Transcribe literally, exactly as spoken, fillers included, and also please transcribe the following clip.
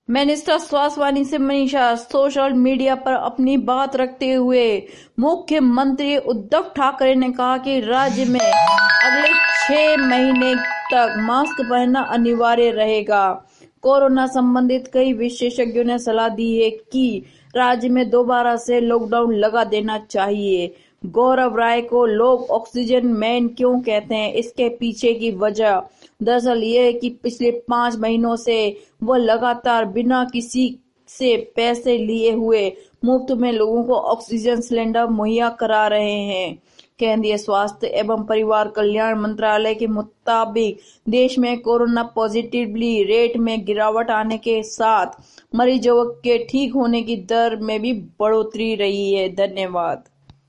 Minister स्वास्थ्य वाणी से Manisha. Social media पर अपनी बात रखते हुए मुख्यमंत्री उद्धव ठाकरे ने कहा कि राज्य में अगले छह महीने तक मास्क पहनना अनिवार्य रहेगा। कोरोना संबंधित कई विशेषज्ञों ने सलाह दी है कि राज्य में दोबारा से लॉकडाउन लगा देना चाहिए। गौरव राय को लोग ऑक्सीजन मैन क्यों कहते हैं, इसके पीछे की वजह दरअसल ये है कि पिछले पांच महीनों से वो लगातार बिना किसी से पैसे लिए हुए मुफ्त में लोगों को ऑक्सीजन सिलेंडर मुहैया करा रहे हैं। केंद्रीय स्वास्थ्य एवं परिवार कल्याण मंत्रालय के मुताबिक देश में कोरोना पॉजिटिविटी रेट में गिरावट आने के साथ मरीजों के ठीक होने की दर में भी बढ़ोतरी रही है। धन्यवाद।